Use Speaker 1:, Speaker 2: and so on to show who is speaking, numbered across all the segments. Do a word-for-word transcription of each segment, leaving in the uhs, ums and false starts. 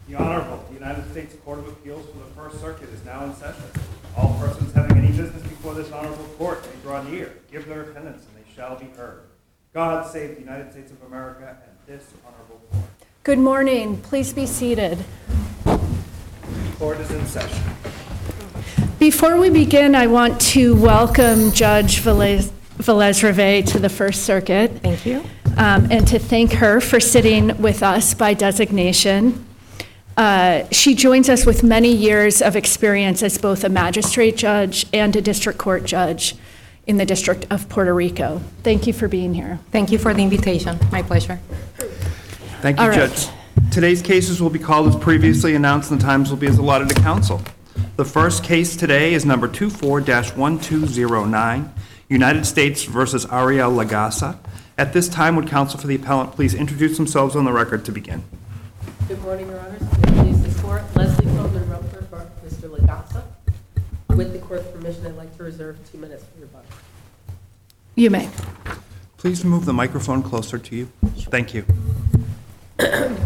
Speaker 1: The Honorable United States Court of Appeals for the First Circuit is now in session. All persons having any business before this honorable court may draw near, give their attendance, and they shall be heard. God save the United States of America and this honorable court.
Speaker 2: Good morning. Please be seated.
Speaker 1: The court is in session.
Speaker 2: Before we begin, I want to welcome Judge Velez, Velez-Reve to the First Circuit.
Speaker 3: Thank you.
Speaker 2: Um, and to thank her for sitting with us by designation. Uh, she joins us with many years of experience as both a magistrate judge and a district court judge in the District of Puerto Rico. Thank you for being here.
Speaker 3: Thank you for the invitation. My pleasure.
Speaker 1: Thank you,
Speaker 2: All right.
Speaker 1: Judge. Today's cases will be called as previously announced, and the times will be as allotted to counsel. The first case today is number two four dash one two zero nine, United States versus Ariel Lagasa. At this time, would counsel for the appellant please introduce themselves on the record to begin?
Speaker 4: Good morning, Your Honors. Please support Leslie Feldman Rumper for Mister Lagasa. With the court's permission, I'd like to reserve two minutes for rebuttal.
Speaker 2: You may.
Speaker 1: Please move the microphone closer to you. Thank you.
Speaker 4: The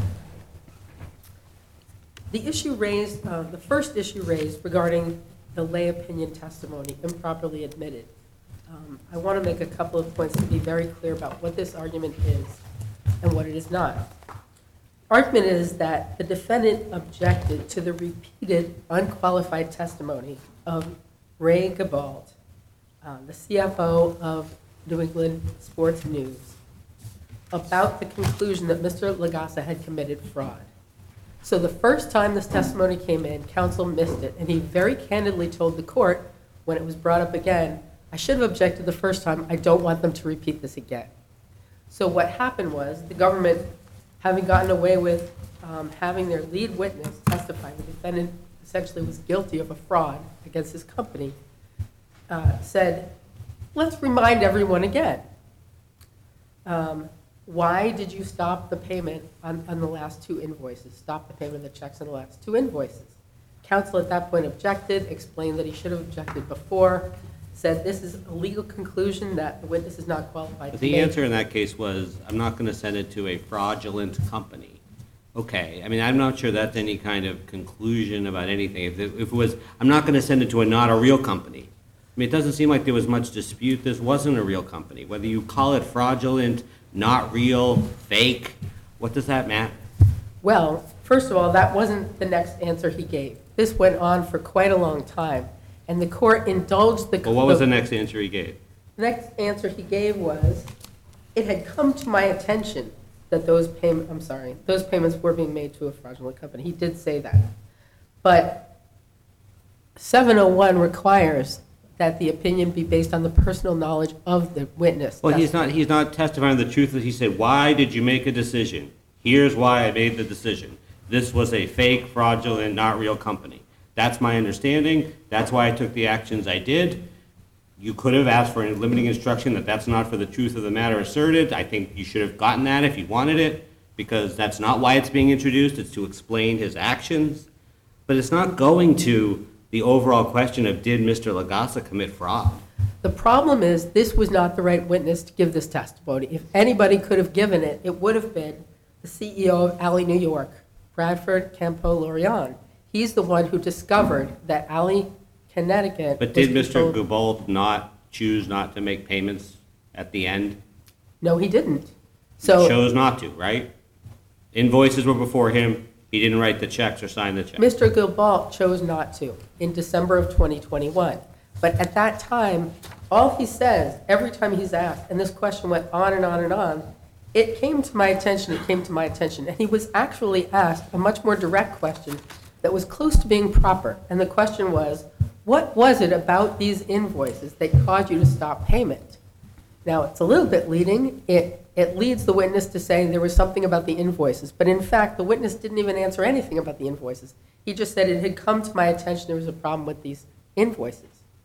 Speaker 4: issue raised, uh, the first issue raised regarding the lay opinion testimony improperly admitted. Um, I want to make a couple of points to be very clear about what this argument is and what it is not. Argument is that the defendant objected to the repeated unqualified testimony of Ray Gabald, uh, the C F O of New England Sports News, about the conclusion that Mister Lagasa had committed fraud. So the first time this testimony came in, counsel missed it, and he very candidly told the court when it was brought up again, I should have objected the first time, I don't want them to repeat this again. So what happened was the government, having gotten away with um, having their lead witness testify, the defendant essentially was guilty of a fraud against his company, uh, said, let's remind everyone again. Um, why did you stop the payment on, on the last two invoices? Stop the payment of the checks on the last two invoices. Counsel at that point objected, explained that he should have objected before, said this is a legal conclusion that the witness is not qualified
Speaker 5: But
Speaker 4: to
Speaker 5: the
Speaker 4: make.
Speaker 5: answer in that case was, I'm not going to send it to a fraudulent company. Okay, I mean, I'm not sure that's any kind of conclusion about anything. If it, if it was, I'm not going to send it to a not a real company. I mean, it doesn't seem like there was much dispute. This wasn't a real company. Whether you call it fraudulent, not real, fake, what does that matter?
Speaker 4: Well, first of all, that wasn't the next answer he gave. This went on for quite a long time, and the court indulged the...
Speaker 5: But what was the next answer he gave?
Speaker 4: The next answer he gave was, it had come to my attention that those payment, I'm sorry, those payments were being made to a fraudulent company. He did say that. But seven oh one requires that the opinion be based on the personal knowledge of the witness.
Speaker 5: Well,
Speaker 4: That's-
Speaker 5: he's not, he's not testifying the truth. He said, why did you make a decision? Here's why I made the decision. This was a fake, fraudulent, not real company. That's my understanding. That's why I took the actions I did. You could have asked for a limiting instruction that that's not for the truth of the matter asserted. I think you should have gotten that if you wanted it, because that's not why it's being introduced. It's to explain his actions. But it's not going to the overall question of, did Mister Lagasa commit fraud?
Speaker 4: The problem is, this was not the right witness to give this testimony. If anybody could have given it, it would have been the C E O of Alley New York, Bradford Campo Lorian. He's the one who discovered that Alley, Connecticut...
Speaker 5: But did Mister Gabald not choose not to make payments at the end?
Speaker 4: No, he didn't. So
Speaker 5: Chose not to, right? Invoices were before him. He didn't write the checks or sign the checks.
Speaker 4: Mister Gilbalt chose not to in December of twenty twenty-one. But at that time, all he says, every time he's asked, and this question went on and on and on, it came to my attention, it came to my attention. And he was actually asked a much more direct question that was close to being proper. And the question was, what was it about these invoices that caused you to stop payment? Now, it's a little bit leading. It, it leads the witness to say there was something about the invoices. But in fact, the witness didn't even answer anything about the invoices. He just said it had come to my attention there was a problem with these invoices.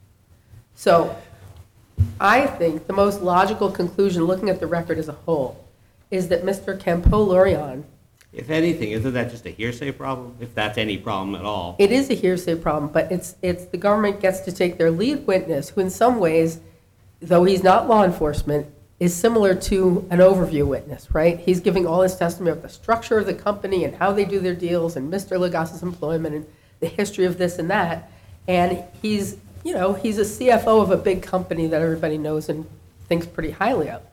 Speaker 4: So I think the most logical conclusion, looking at the record as a whole, is that Mister Campo Lorian...
Speaker 5: If anything, isn't that just a hearsay problem? If that's any problem at all.
Speaker 4: It is a hearsay problem, but it's it's the government gets to take their lead witness, who in some ways, though he's not law enforcement, is similar to an overview witness, right? He's giving all his testimony of the structure of the company and how they do their deals and Mister Lagasa's employment and the history of this and that. And he's, you know, he's a C F O of a big company that everybody knows and thinks pretty highly of.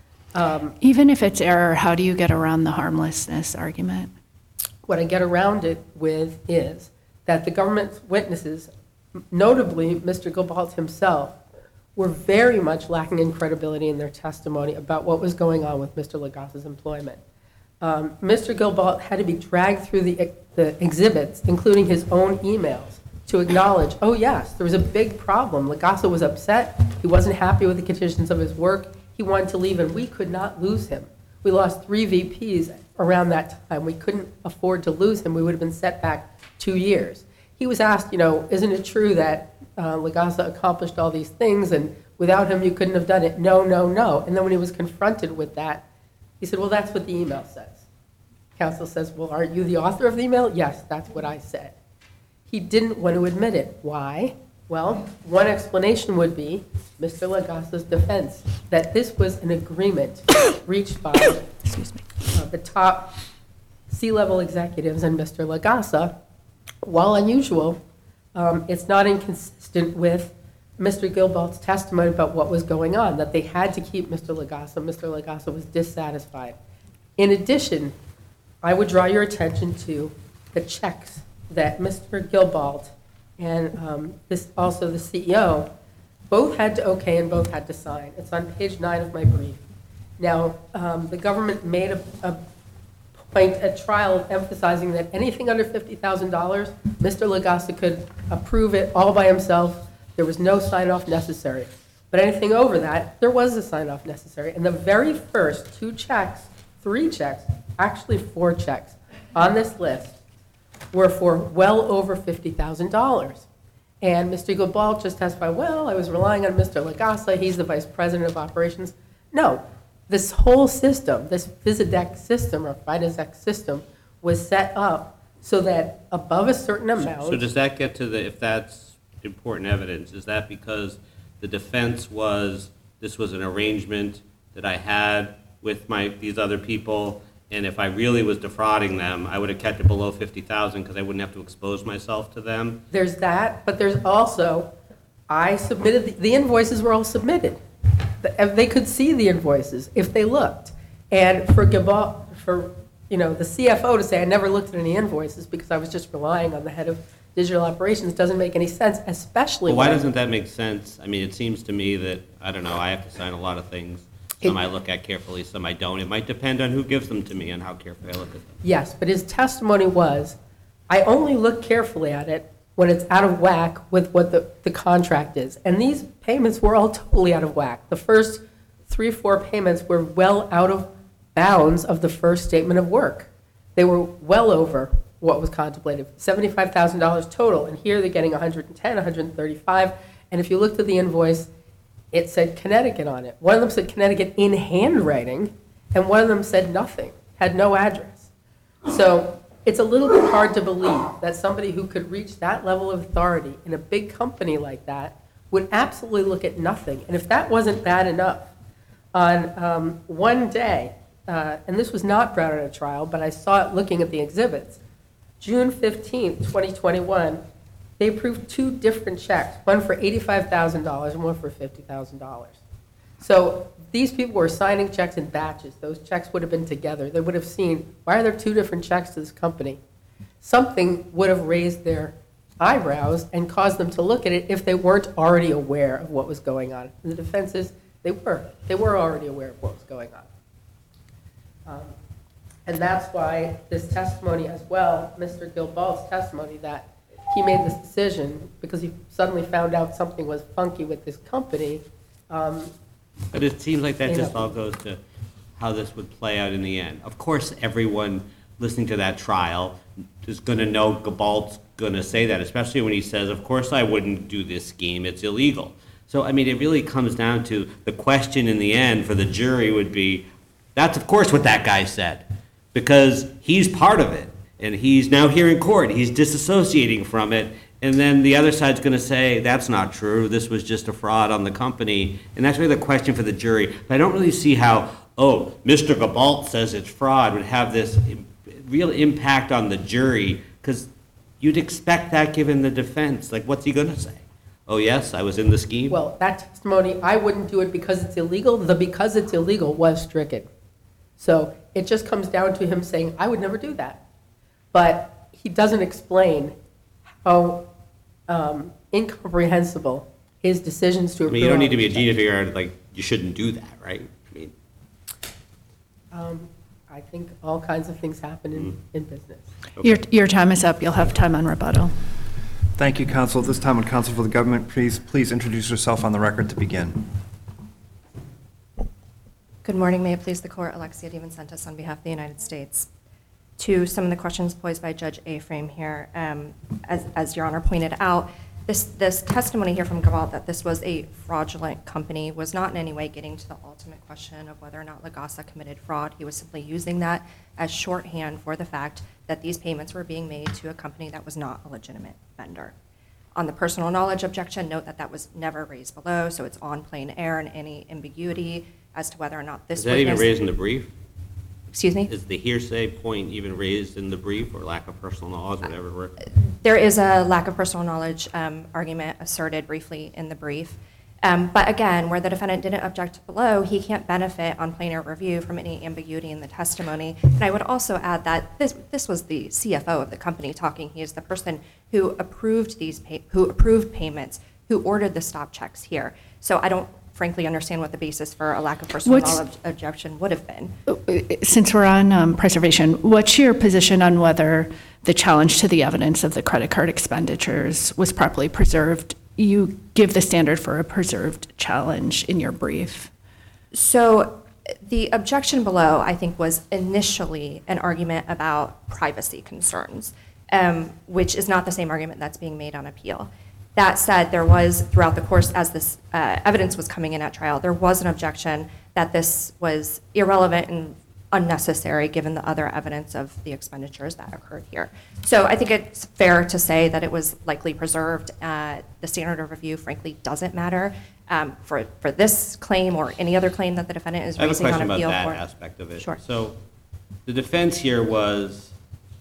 Speaker 2: Even if it's error, how do you get around the harmlessness argument?
Speaker 4: What I get around it with is that the government witnesses, notably Mister Gilbalt himself, were very much lacking in credibility in their testimony about what was going on with Mister Lagasa's employment. Um, Mister Gilbalt had to be dragged through the, the exhibits, including his own emails, to acknowledge, oh yes, there was a big problem. Lagasa was upset. He wasn't happy with the conditions of his work. He wanted to leave, and we could not lose him. We lost three V Ps around that time. We couldn't afford to lose him. We would have been set back two years. He was asked, you know, isn't it true that uh, Lagasa accomplished all these things, and without him you couldn't have done it? No, no, no. And then when he was confronted with that, he said, well, that's what the email says. Counsel says, well, aren't you the author of the email? Yes, that's what I said. He didn't want to admit it. Why? Well, one explanation would be Mister Lagasa's defense, that this was an agreement reached by
Speaker 2: Excuse me.
Speaker 4: uh, the top C-level executives and Mister Lagasa. While unusual, um, it's not inconsistent with Mister Gilbalt's testimony about what was going on, that they had to keep Mister Lagasa. Mister Lagasa was dissatisfied. In addition, I would draw your attention to the checks that Mister Gilbalt and um, this also the C E O both had to okay and both had to sign. It's on page nine of my brief. Now, um, the government made a, a point at trial emphasizing that anything under fifty thousand dollars, Mister Lagasa could approve it all by himself. There was no sign-off necessary. But anything over that, there was a sign-off necessary. And the very first two checks, three checks, actually four checks on this list were for well over fifty thousand dollars. And Mister Gilbalt just testified, well, I was relying on Mister Lagasa, he's the vice president of operations. No, this whole system, this Visadec system or Fidesec system was set up so that above a certain amount.
Speaker 5: So does that get to the, if that's important evidence, is that because the defense was, this was an arrangement that I had with my, these other people, and if I really was defrauding them, I would have kept it below fifty thousand because I wouldn't have to expose myself to them?
Speaker 4: There's that, but there's also, I submitted, the- the invoices were all submitted. The- They could see the invoices if they looked. And for Gilbalt, for, you know, the C F O to say, I never looked at any invoices because I was just relying on the head of digital operations doesn't make any sense, especially
Speaker 5: Well, why
Speaker 4: when-
Speaker 5: doesn't that make sense? I mean, it seems to me that, I don't know, I have to sign a lot of things. Some
Speaker 4: It-
Speaker 5: I look at carefully, some I don't. It might depend on who gives them to me and how carefully I look at them.
Speaker 4: Yes, but his testimony was, I only look carefully at it when it's out of whack with what the, the contract is. And these payments were all totally out of whack. The first three, four payments were well out of bounds of the first statement of work. They were well over what was contemplated, seventy-five thousand dollars total. And here they're getting one hundred ten, one hundred thirty-five. And if you looked at the invoice, it said Connecticut on it. One of them said Connecticut in handwriting, and one of them said nothing, had no address. So it's a little bit hard to believe that somebody who could reach that level of authority in a big company like that would absolutely look at nothing. And if that wasn't bad enough, on um, one day, uh, and this was not brought out at a trial, but I saw it looking at the exhibits, June fifteenth, twenty twenty-one, they approved two different checks, one for eighty-five thousand dollars and one for fifty thousand dollars. So these people were signing checks in batches. Those checks would have been together. They would have seen, why are there two different checks to this company? Something would have raised their eyebrows and caused them to look at it if they weren't already aware of what was going on. And the defense is, they were. They were already aware of what was going on. Um, and that's why this testimony as well, Mister Gilbalt's testimony, that he made this decision because he suddenly found out something was funky with this company. Um,
Speaker 5: But it seems like that
Speaker 4: You
Speaker 5: just
Speaker 4: know.
Speaker 5: all goes to how this would play out in the end. Of course, everyone listening to that trial is going to know Gabalt's going to say that, especially when he says, of course I wouldn't do this scheme, it's illegal. So, I mean, it really comes down to the question in the end for the jury would be, that's of course what that guy said, because he's part of it. And he's now here in court, he's disassociating from it, And then the other side's going to say, that's not true, this was just a fraud on the company. And that's really the question for the jury. But I don't really see how, oh, Mister Gabalt says it's fraud would have this im- real impact on the jury, because you'd expect that given the defense. Like, what's he going to say? Oh, yes, I was in the scheme?
Speaker 4: Well, that testimony, I wouldn't do it because it's illegal. The because it's illegal was stricken. So it just comes down to him saying, I would never do that. But he doesn't explain how um, incomprehensible his decisions to
Speaker 5: I
Speaker 4: approve.
Speaker 5: mean, you don't need to be a genius to figure out, like, you shouldn't do that, right? I mean,
Speaker 4: Um, I think all kinds of things happen in, in business.
Speaker 2: Your, your time is up. You'll have time on rebuttal.
Speaker 1: Thank you, counsel. At this time, would counsel for the government please, please introduce yourself on the record to begin?
Speaker 6: Good morning. May it please the court, Alexia DiVincentis on behalf of the United States. To some of the questions posed by Judge Aframe here, um, as, as Your Honor pointed out, this, this testimony here from Gabalt that this was a fraudulent company was not in any way getting to the ultimate question of whether or not Lagasa committed fraud. He was simply using that as shorthand for the fact that these payments were being made to a company that was not a legitimate vendor. On the personal knowledge objection, note that that was never raised below, so it's on plain air, and any ambiguity as to whether or not this
Speaker 5: is that even
Speaker 6: witness-
Speaker 5: raised in the brief?
Speaker 6: Excuse me?
Speaker 5: Is the hearsay point even raised in the brief, or lack of personal knowledge, whatever word?
Speaker 6: There is a lack of personal knowledge um, argument asserted briefly in the brief. Um, But again, where the defendant didn't object below, he can't benefit on plain air review from any ambiguity in the testimony. And I would also add that this, this was the C F O of the company talking. He is the person who approved these, pay- who approved payments, who ordered the stop checks here. So I don't frankly understand what the basis for a lack of personal
Speaker 2: What's-
Speaker 6: knowledge objection would have been.
Speaker 2: Since we're on um, preservation, what's your position on whether the challenge to the evidence of the credit card expenditures was properly preserved? You give the standard for a preserved challenge in your brief.
Speaker 6: So the objection below, I think, was initially an argument about privacy concerns, um, which is not the same argument that's being made on appeal. That said, there was, throughout the course, as this uh, evidence was coming in at trial, there was an objection that this was irrelevant and unnecessary given the other evidence of the expenditures that occurred here. So I think it's fair to say that it was likely preserved. Uh, the standard of review, frankly, doesn't matter um, for, for this claim or any other claim that the defendant is
Speaker 5: I have a
Speaker 6: raising on
Speaker 5: question
Speaker 6: appeal
Speaker 5: about
Speaker 6: for.
Speaker 5: that aspect of it.
Speaker 6: Sure.
Speaker 5: So the defense here was,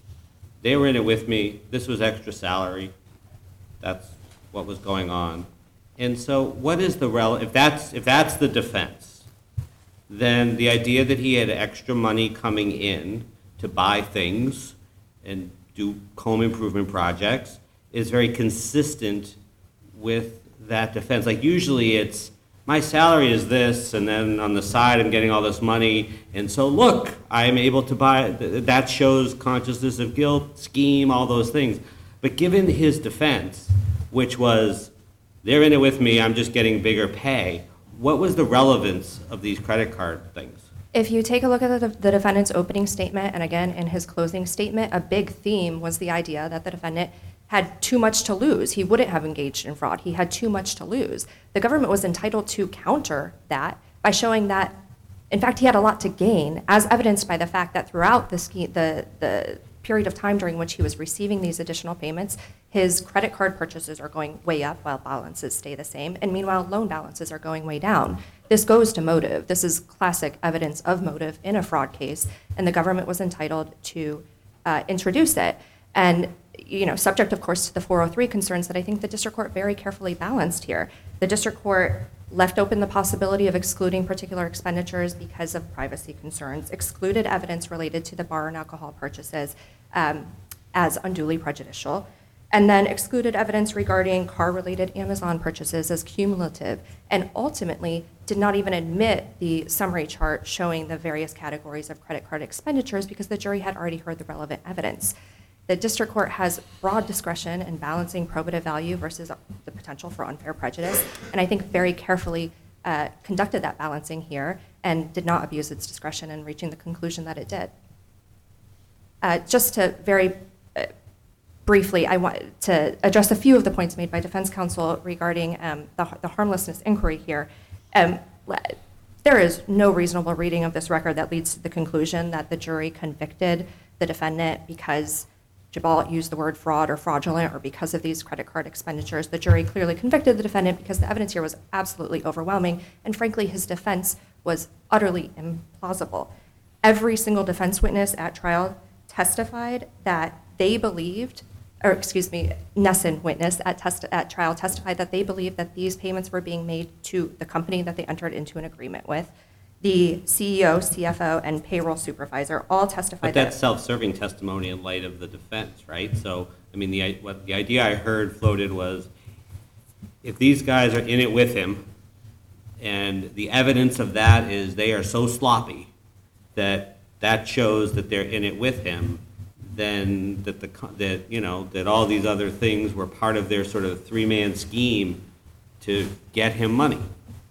Speaker 5: they were in it with me, this was extra salary, that's what was going on. And so what is the rel, if that's, if that's the defense, then the idea that he had extra money coming in to buy things and do home improvement projects is very consistent with that defense. Like usually it's, my salary is this, and then on the side I'm getting all this money, and so look, I'm able to buy, that shows consciousness of guilt, scheme, all those things. But given his defense, which was, they're in it with me, I'm just getting bigger pay, what was the relevance of these credit card things?
Speaker 6: If you take a look at the, the defendant's opening statement, and again, in his closing statement, a big theme was the idea that the defendant had too much to lose. He wouldn't have engaged in fraud. He had too much to lose. The government was entitled to counter that by showing that, in fact, he had a lot to gain, as evidenced by the fact that throughout the, ske- the, the period of time during which he was receiving these additional payments, his credit card purchases are going way up while balances stay the same, and meanwhile, loan balances are going way down. This goes to motive. This is classic evidence of motive in a fraud case, and the government was entitled to uh, introduce it. And, you know, subject, of course, to the four oh three concerns that I think the district court very carefully balanced here. The district court left open the possibility of excluding particular expenditures because of privacy concerns, excluded evidence related to the bar and alcohol purchases um, as unduly prejudicial, and then excluded evidence regarding car-related Amazon purchases as cumulative, and ultimately did not even admit the summary chart showing the various categories of credit card expenditures because the jury had already heard the relevant evidence. The district court has broad discretion in balancing probative value versus the potential for unfair prejudice, and I think very carefully uh, conducted that balancing here and did not abuse its discretion in reaching the conclusion that it did. Uh, just to very uh, briefly, I want to address a few of the points made by defense counsel regarding um, the, the harmlessness inquiry here. Um, there is no reasonable reading of this record that leads to the conclusion that the jury convicted the defendant because Jabal used the word fraud or fraudulent or because of these credit card expenditures. The jury clearly convicted the defendant because the evidence here was absolutely overwhelming, and frankly, his defense was utterly implausible. Every single defense witness at trial testified that they believed, or excuse me, Nesson witness at, test, at trial testified that they believed that these payments were being made to the company that they entered into an agreement with. The C E O, C F O, and payroll supervisor all testified
Speaker 5: But
Speaker 6: that.
Speaker 5: that's self-serving testimony in light of the defense, right? So, I mean, the, i- what, the idea I heard floated was, if these guys are in it with him, and the evidence of that is they are so sloppy that that shows that they're in it with him, then that the, co- that, you know, that all these other things were part of their sort of three-man scheme to get him money.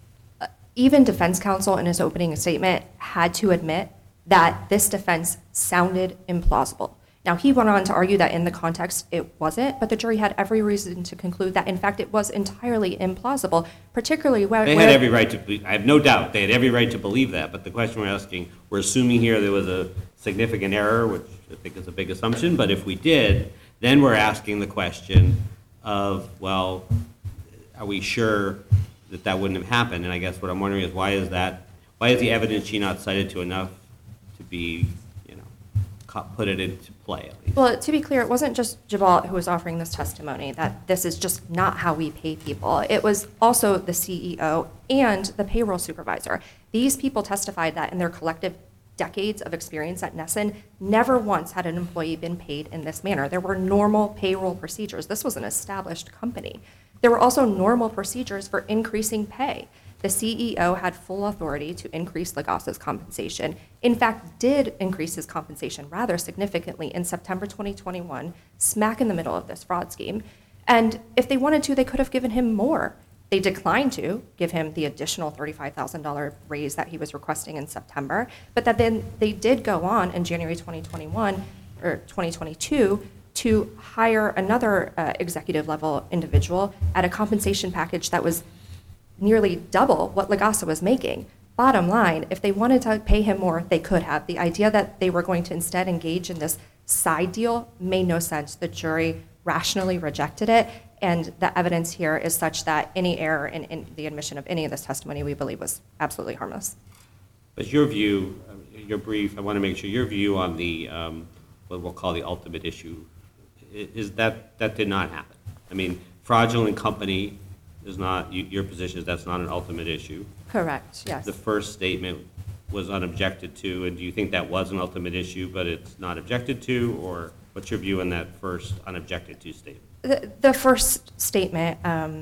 Speaker 6: Even defense counsel in his opening statement had to admit that this defense sounded implausible. Now, he went on to argue that in the context it wasn't, but the jury had every reason to conclude that, in fact, it was entirely implausible, particularly where...
Speaker 5: They
Speaker 6: where-
Speaker 5: had every right to, be- I have no doubt, they had every right to believe that, but the question we're asking, we're assuming here there was a significant error, which I think is a big assumption, but if we did, then we're asking the question of, well, are we sure that that wouldn't have happened? And I guess what I'm wondering is, why is that, why is the evidence she not cited to enough to be, you know, co- put it into play at least?
Speaker 6: Well, to be clear, it wasn't just Jabal who was offering this testimony, that this is just not how we pay people. It was also the C E O and the payroll supervisor. These people testified that in their collective decades of experience at Nesson, never once had an employee been paid in this manner. There were normal payroll procedures. This was an established company. There were also normal procedures for increasing pay. The C E O had full authority to increase Lagasa's compensation. In fact, did increase his compensation rather significantly in September twenty twenty-one, smack in the middle of this fraud scheme. And if they wanted to, they could have given him more. They declined to give him the additional thirty-five thousand dollars raise that he was requesting in September, but that then they did go on in January twenty twenty-one or twenty twenty-two to hire another uh, executive level individual at a compensation package that was nearly double what Lagasa was making. Bottom line, if they wanted to pay him more, they could have. The idea that they were going to instead engage in this side deal made no sense. The jury rationally rejected it, and the evidence here is such that any error in, in the admission of any of this testimony we believe was absolutely harmless.
Speaker 5: But your view, um, your brief, I want to make sure, your view on the, um, what we'll call the ultimate issue, i- is that that did not happen. I mean, fraudulent company is not, you- your position is that's not an ultimate issue.
Speaker 6: Correct, yes.
Speaker 5: The first statement was unobjected to, and do you think that was an ultimate issue, but it's not objected to, or what's your view on that first unobjected to statement?
Speaker 6: The, the first statement, um,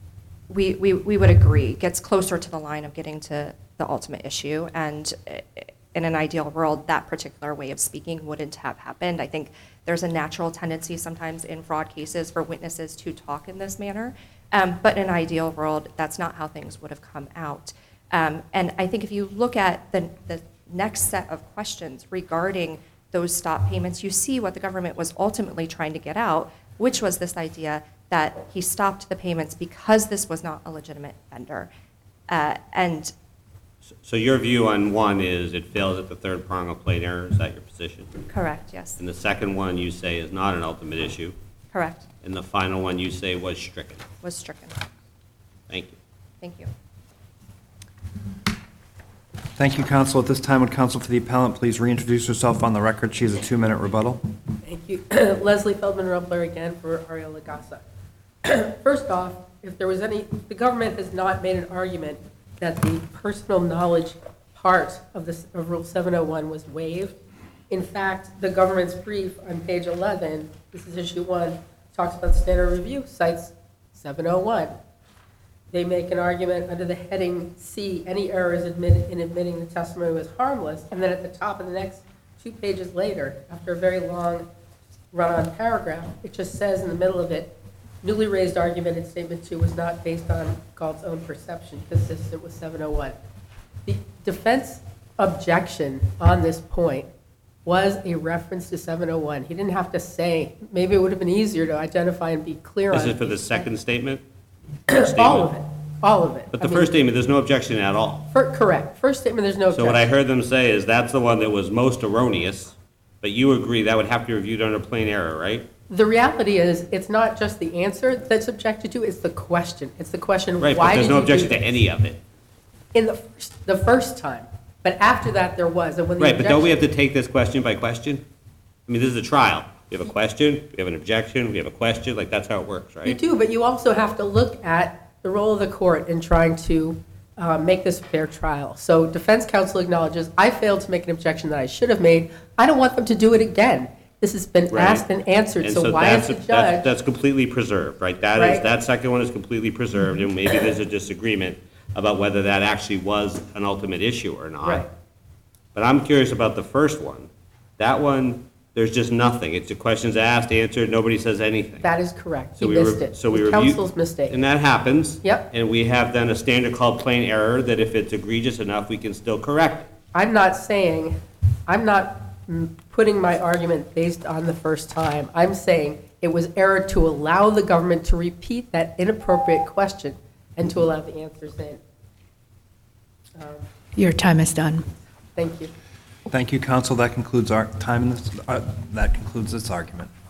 Speaker 6: we, we, we would agree, gets closer to the line of getting to the ultimate issue. And uh, in an ideal world, that particular way of speaking wouldn't have happened. I think there's a natural tendency sometimes in fraud cases for witnesses to talk in this manner. Um, but in an ideal world, that's not how things would have come out. Um, and I think if you look at the, the next set of questions regarding those stop payments, you see what the government was ultimately trying to get out, which was this idea that he stopped the payments because this was not a legitimate vendor. Uh, and
Speaker 5: So your view on one is it fails at the third prong of plain error, is that your position?
Speaker 6: correct, yes,
Speaker 5: And the second one you say is not an ultimate issue,
Speaker 6: correct,
Speaker 5: and the final one you say was stricken.
Speaker 6: was stricken.
Speaker 5: Thank you.
Speaker 6: Thank you.
Speaker 1: Thank you, counsel. At this time, would counsel for the appellant please reintroduce herself on the record? She has a two-minute rebuttal.
Speaker 4: Thank you. Leslie Feldman-Rumpler again for Ariel Lagasa. First off, if there was any, the government has not made an argument that the personal knowledge part of this, of Rule seven oh one was waived. In fact, the government's brief on page eleven, this is issue one, talks about standard review, cites seven oh one. They make an argument under the heading C, any errors admitted in admitting the testimony was harmless, and then at the top of the next two pages later, after a very long run-on paragraph, it just says in the middle of it, newly raised argument in statement two was not based on Galt's own perception, consistent with seven oh one. The defense objection on this point was a reference to seven oh one. He didn't have to say, maybe it would have been easier to identify and be clear on.
Speaker 5: Is it for the second statement?
Speaker 4: All of it, all of it.
Speaker 5: But the
Speaker 4: I mean,
Speaker 5: first statement, there's no objection at all.
Speaker 4: fir- Correct. First statement, there's no
Speaker 5: So what I
Speaker 4: objection.
Speaker 5: heard them say is that's the one that was most erroneous, But you agree that would have to be reviewed under plain error, right?
Speaker 4: The reality is, it's not just the answer that's objected to, it's the question. It's the question,
Speaker 5: Right, but
Speaker 4: why
Speaker 5: there's
Speaker 4: did
Speaker 5: no
Speaker 4: you do
Speaker 5: objection to
Speaker 4: this?
Speaker 5: any of it.
Speaker 4: In the, first- the first time, but after that, there was, and when the
Speaker 5: Right, but don't we have
Speaker 4: objection-
Speaker 5: to take this question by question? I mean, this is a trial. We have a question, we have an objection, we have a question, like, that's how it works,
Speaker 4: You
Speaker 5: right?
Speaker 4: do, but you also have to look at the role of the court in trying to uh, make this a fair trial. So defense counsel acknowledges, I failed to make an objection that I should have made. I don't want them to do it again. This has been
Speaker 5: Right.
Speaker 4: asked and answered,
Speaker 5: And
Speaker 4: so why
Speaker 5: that's-
Speaker 4: is the
Speaker 5: that's-
Speaker 4: judge?
Speaker 5: That's completely preserved, right? That is,
Speaker 4: Right.
Speaker 5: that second one is completely preserved, and maybe there's a disagreement about whether that actually was an ultimate issue or not.
Speaker 4: Right.
Speaker 5: But I'm curious about the first one. That one, there's just nothing. It's the questions asked, answered, nobody says anything.
Speaker 4: That is correct.
Speaker 5: So
Speaker 4: He
Speaker 5: we re-
Speaker 4: missed it.
Speaker 5: So we
Speaker 4: It was
Speaker 5: review.
Speaker 4: Counsel's mistake.
Speaker 5: And that happens.
Speaker 4: Yep.
Speaker 5: And we have then a standard called plain error, that if it's egregious enough, we can still correct it.
Speaker 4: I'm not saying, I'm not mm, putting my argument based on the first time. I'm saying it was error to allow the government to repeat that inappropriate question and to allow the answers in. Um,
Speaker 2: Your time is done.
Speaker 4: Thank you.
Speaker 1: Thank you, counsel. That concludes our time in this, uh, that concludes this argument.